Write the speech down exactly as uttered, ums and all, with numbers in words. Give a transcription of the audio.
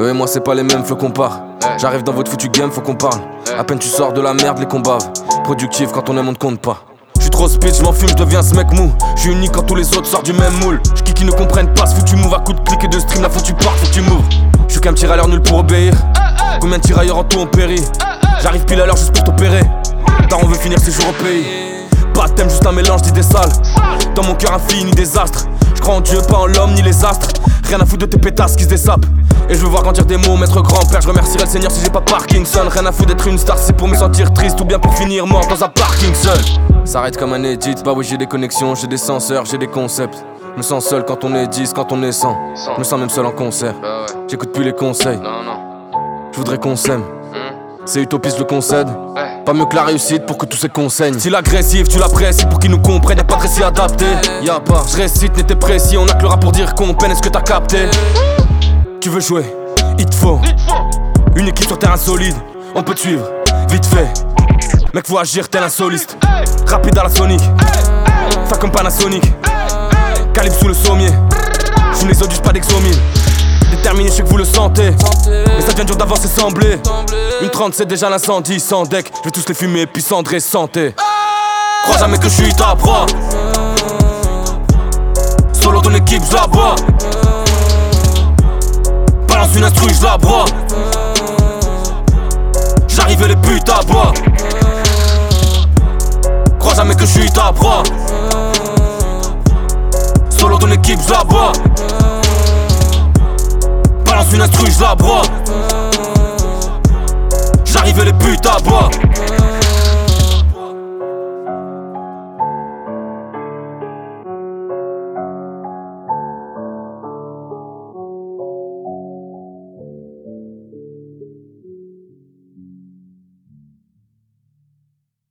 Eux et moi c'est pas les mêmes, faut qu'on part. J'arrive dans votre foutu game, faut qu'on parle. À peine tu sors de la merde, les combats. Productif quand on aime, on ne compte pas. J'suis trop speed, j'm'en fume, j'deviens ce mec mou. J'suis unique quand tous les autres sortent du même moule. J'kis qui ne comprennent pas ce foutu move à coup de clic et de stream. Là faut que tu partes, faut que tu m'ouvres. J'suis qu'un petit râleur nul pour obéir. Combien de tirailleurs en tout ont péri. J'arrive pile à l'heure juste pour t'opérer. Car on veut finir ses jours au pays. Pas de thème, juste un mélange d'idées sales. Dans mon cœur infini désastre. J'crois en Dieu, pas en l'homme ni les astres. Rien à foutre de tes pétasses qui se dessapent. Et je veux voir grandir des mots, maître grand-père. Je remercierai le Seigneur si j'ai pas Parkinson. Rien à foutre d'être une star, c'est pour me sentir triste ou bien pour finir mort dans un parking seul. S'arrête comme un edit, bah oui j'ai des connexions, j'ai des senseurs, j'ai des concepts. Me sens seul quand on est dix, quand on est cent. Me sens même seul en concert. J'écoute plus les conseils. Je voudrais qu'on s'aime. C'est utopiste, je le concède. Pas mieux que la réussite pour que tout se consaigne. Si l'agressif, tu l'apprécies pour qu'ils nous comprennent. Y'a pas de récit adapté. Y'a pas, je récite, n'était précis. On a que le rap pour dire qu'on peine, est-ce que t'as capté? Tu veux jouer, il te faut une équipe sur terrain solide. On peut te suivre, vite fait. Mec faut agir tel un soliste. Rapide à la sonic, fait comme Panasonic. Calibre sous le sommier. J'fume les odus, pas d'exomile. Déterminé, je sais que vous le sentez. Mais ça devient dur d'avancer sans blé. Une trente c'est déjà l'incendie, sans deck. Je vais tous les fumer puis cendrer santé. Crois jamais que je suis ta proie. Solo ton équipe, je la bois. Balance une instru, je la broie. J'arrive et les putes à bois. Crois jamais que je suis ta proie. Solo ton équipe, je la bois. Balance une instru, je la broie. J'arrive et les putes à bois.